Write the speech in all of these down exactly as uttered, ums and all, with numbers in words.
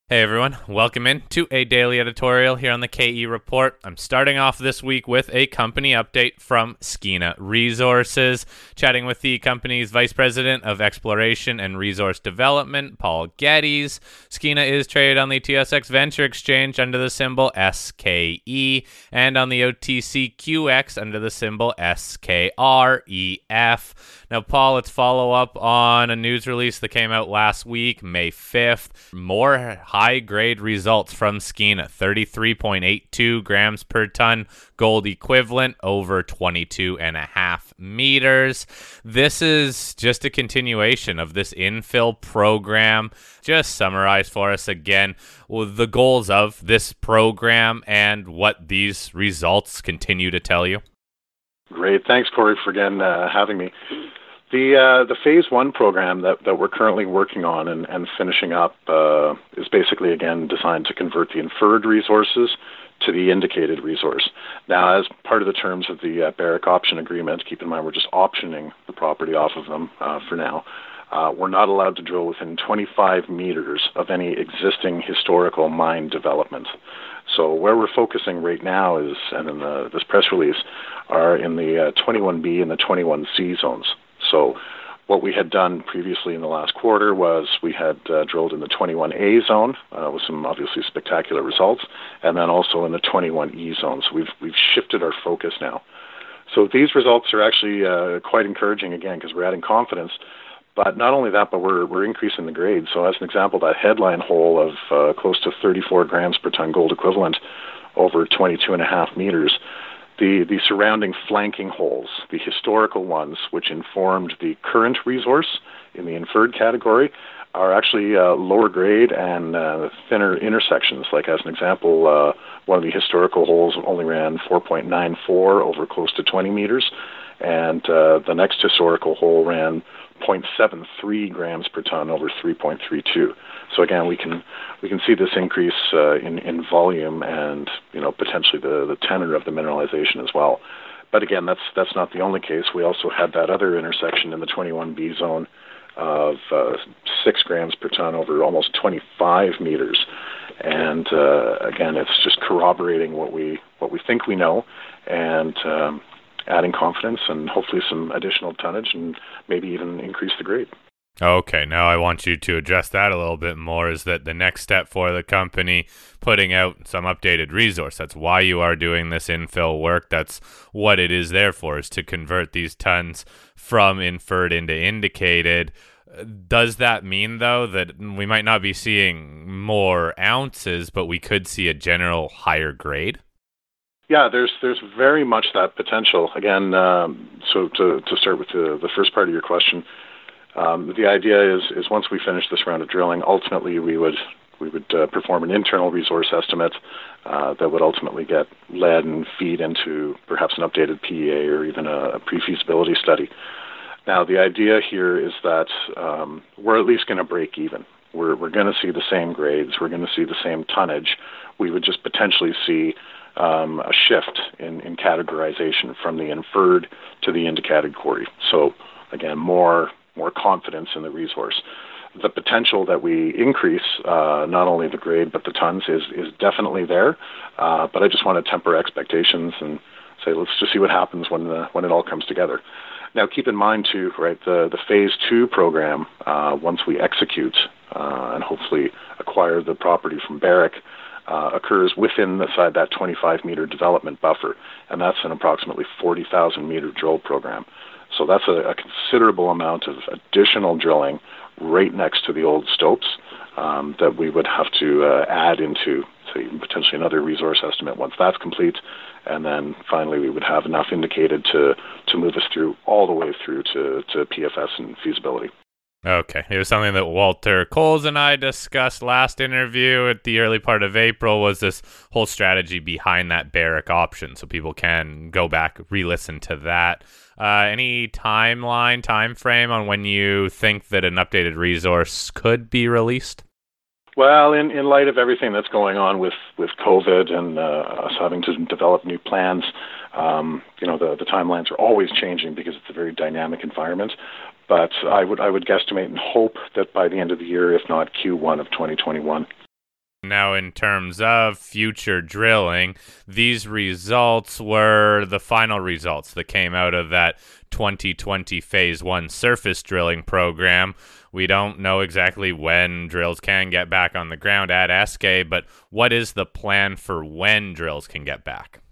Hey everyone, welcome in to a daily editorial here on the K E Report. I'm starting off this week with a company update from Skeena Resources, chatting with the company's Vice President of Exploration and Resource Development, Paul Geddes. Skeena is traded on the T S X Venture Exchange under the symbol S K E and on the O T C Q X under the symbol S K R E F. Now, Paul, let's follow up on a news release that came out last week, May fifth. More high-grade results from Skeena, thirty-three point eight two grams per ton gold equivalent over twenty-two and a half meters. This is just a continuation of this infill program. Just summarize for us again the goals of this program and what these results continue to tell you. Great. Thanks, Corey, for again uh, having me. The uh, the phase one program that, that we're currently working on and, and finishing up uh, is basically, again, designed to convert the inferred resources to the indicated resource. Now, as part of the terms of the uh, Barrick option agreement, keep in mind we're just optioning the property off of them uh, for now. Uh, we're not allowed to drill within twenty-five meters of any existing historical mine development. So where we're focusing right now is, and in the, this press release, are in the uh, twenty-one B and the twenty-one C zones. So what we had done previously in the last quarter was we had uh, drilled in the twenty-one A zone uh, with some obviously spectacular results, and then also in the twenty-one E zone. So we've we've shifted our focus now. So these results are actually uh, quite encouraging again because we're adding confidence. But not only that, but we're we're increasing the grade. So as an example, that headline hole of uh, close to thirty-four grams per ton gold equivalent over twenty-two and a half meters. The, the surrounding flanking holes, the historical ones, which informed the current resource in the inferred category, are actually uh, lower grade and uh, thinner intersections. Like as an example, uh, one of the historical holes only ran four point nine four over close to twenty meters, and uh, the next historical hole ran zero point seven three grams per ton over three point three two. So again, we can we can see this increase uh, in in volume and you know potentially the the tenor of the mineralization as well. But again, that's that's not the only case. We also had that other intersection in the twenty-one B zone of uh, six grams per ton over almost twenty-five meters. And uh, again, it's just corroborating what we what we think we know, and um, adding confidence and hopefully some additional tonnage and maybe even increase the grade. Okay, now I want you to address that a little bit more. Is that the next step for the company putting out some updated resource? That's why you are doing this infill work. That's what it is there for, is to convert these tons from inferred into indicated. Does that mean, though, that we might not be seeing more ounces, but we could see a general higher grade? Yeah, there's there's very much that potential. Again, um, so to, to start with the, the first part of your question, um, the idea is is once we finish this round of drilling, ultimately we would we would uh, perform an internal resource estimate uh, that would ultimately get led and feed into perhaps an updated P E A or even a, a pre-feasibility study. Now, the idea here is that um, we're at least going to break even. We're we're going to see the same grades. We're going to see the same tonnage. We would just potentially see Um, a shift in, in categorization from the inferred to the indicated quarry. So again, more more confidence in the resource. The potential that we increase uh, not only the grade but the tons is is definitely there. Uh, but I just want to temper expectations and say let's just see what happens when the, when it all comes together. Now, keep in mind too, right? The the phase two program, uh, once we execute uh, and hopefully acquire the property from Barrick, Uh, occurs within the side that twenty-five meter development buffer, and that's an approximately forty thousand meter drill program. So that's a, a considerable amount of additional drilling right next to the old stopes um, that we would have to uh, add into, say, potentially another resource estimate once that's complete, and then finally we would have enough indicated to to move us through all the way through to, to P F S and feasibility. Okay. It was something that Walter Coles and I discussed last interview at the early part of April, was this whole strategy behind that Barrick option. So people can go back, re-listen to that. Uh, any timeline, time frame on when you think that an updated resource could be released? Well, in, in light of everything that's going on with, with COVID and uh, us having to develop new plans, um, you know, the, the timelines are always changing because it's a very dynamic environment. But I would I would guesstimate and hope that by the end of the year, if not Q one of twenty twenty-one. Now, in terms of future drilling, these results were the final results that came out of that twenty twenty Phase one surface drilling program. We don't know exactly when drills can get back on the ground at Eskay, but what is the plan for when drills can get back?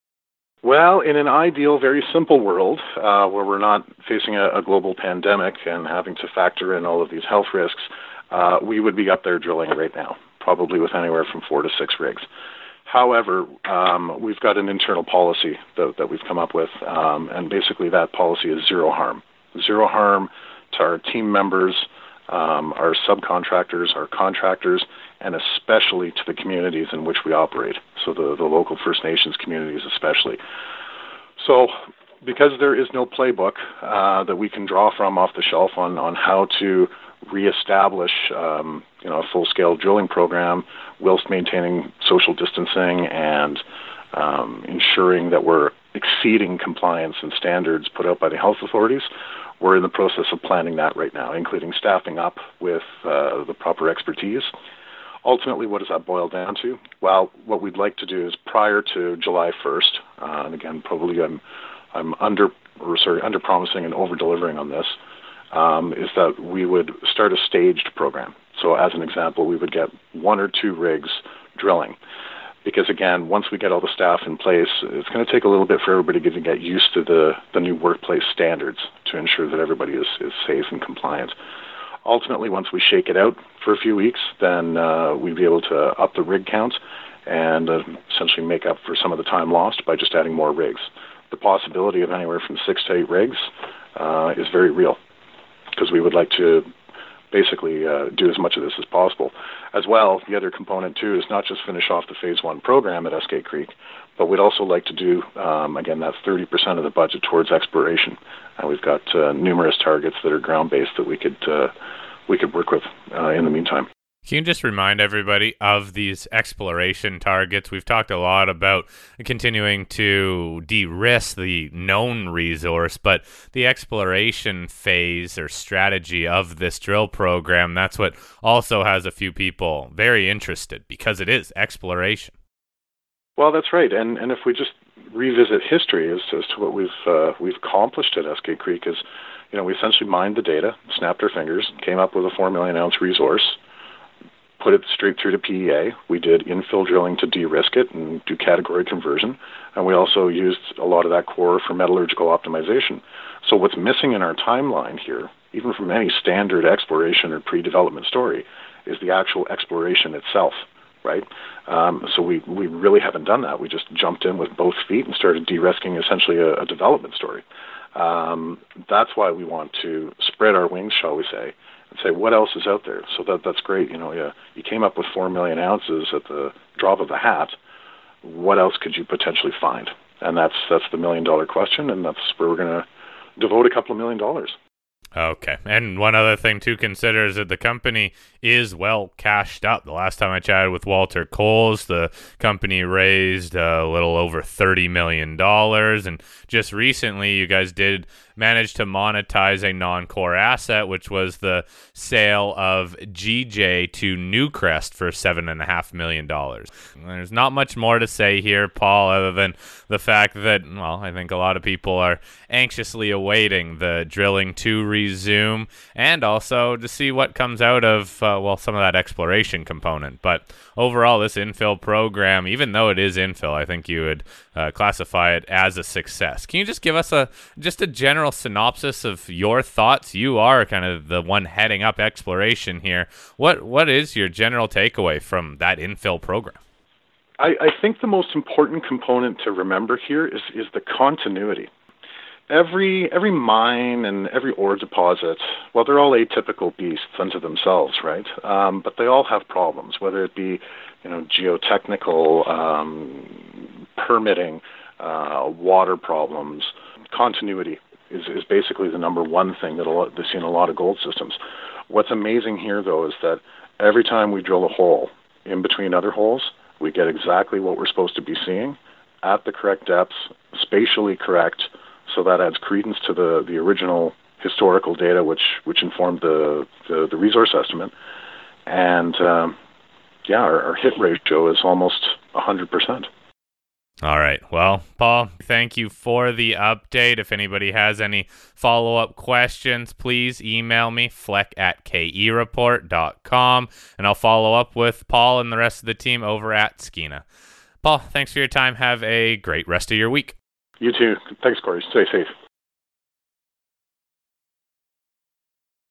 Well, in an ideal, very simple world uh, where we're not facing a, a global pandemic and having to factor in all of these health risks, uh, we would be up there drilling right now, probably with anywhere from four to six rigs. However, um, we've got an internal policy that, that we've come up with, um, and basically that policy is zero harm. Zero harm to our team members, um, our subcontractors, our contractors, and especially to the communities in which we operate, so the, the local First Nations communities especially. So because there is no playbook uh, that we can draw from off the shelf on, on how to reestablish um, you know, a full-scale drilling program whilst maintaining social distancing and um, ensuring that we're exceeding compliance and standards put out by the health authorities, we're in the process of planning that right now, including staffing up with uh, the proper expertise. Ultimately, what does that boil down to? Well, what we'd like to do is prior to July first, uh, and again, probably I'm I'm under or sorry under promising and over delivering on this, um, is that we would start a staged program. So, as an example, we would get one or two rigs drilling, because again, once we get all the staff in place, it's going to take a little bit for everybody to get used to the the new workplace standards to ensure that everybody is is safe and compliant. Ultimately, once we shake it out for a few weeks, then uh, we'd be able to up the rig count and uh, essentially make up for some of the time lost by just adding more rigs. The possibility of anywhere from six to eight rigs uh, is very real, because we would like to basically uh, do as much of this as possible. As well, the other component too is not just finish off the Phase one program at Eskay Creek, but we'd also like to do, um, again, that's thirty percent of the budget towards exploration. And we've got uh, numerous targets that are ground-based that we could uh, we could work with uh, in the meantime. Can you just remind everybody of these exploration targets? We've talked a lot about continuing to de-risk the known resource, but the exploration phase or strategy of this drill program, that's what also has a few people very interested, because it is exploration. Well, that's right. And and if we just revisit history as, as to what we've uh, we've accomplished at Eskay Creek is, you know, we essentially mined the data, snapped our fingers, came up with a four million ounce resource, put it straight through to P E A. We did infill drilling to de-risk it and do category conversion, and we also used a lot of that core for metallurgical optimization. So what's missing in our timeline here, even from any standard exploration or pre-development story, is the actual exploration itself, right? Um, so we, we really haven't done that. We just jumped in with both feet and started de-risking essentially a, a development story. Um, that's why we want to spread our wings, shall we say, and say, what else is out there? So that that's great. You know, yeah, you came up with four million ounces at the drop of a hat. What else could you potentially find? And that's that's the million dollar question, and that's where we're going to devote a couple of million dollars. Okay. And one other thing to consider is that the company is well cashed up. The last time I chatted with Walter Coles, the company raised a little over thirty million dollars. And just recently, you guys did manage to monetize a non-core asset, which was the sale of G J to Newcrest for seven point five million dollars. There's not much more to say here, Paul, other than the fact that, well, I think a lot of people are anxiously awaiting the drilling to resume and also to see what comes out of, uh, well, some of that exploration component. But overall, this infill program, even though it is infill, I think you would uh, classify it as a success. Can you just give us a just a general synopsis of your thoughts? You are kind of the one heading up exploration here. What what is your general takeaway from that infill program? I, I think the most important component to remember here is is the continuity. Every every mine and every ore deposit, well, they're all atypical beasts unto themselves, right? Um, but they all have problems, whether it be, you know, geotechnical, um, permitting, uh, water problems. Continuity is, is basically the number one thing that a that's in a lot of gold systems. What's amazing here, though, is that every time we drill a hole in between other holes, we get exactly what we're supposed to be seeing at the correct depths, spatially correct. So that adds credence to the, the original historical data, which which informed the, the, the resource estimate. And um, yeah, our, our hit ratio is almost one hundred percent. All right. Well, Paul, thank you for the update. If anybody has any follow-up questions, please email me, fleck at k e report dot com, and I'll follow up with Paul and the rest of the team over at Skeena. Paul, thanks for your time. Have a great rest of your week. You too. Thanks, Corey. Stay safe.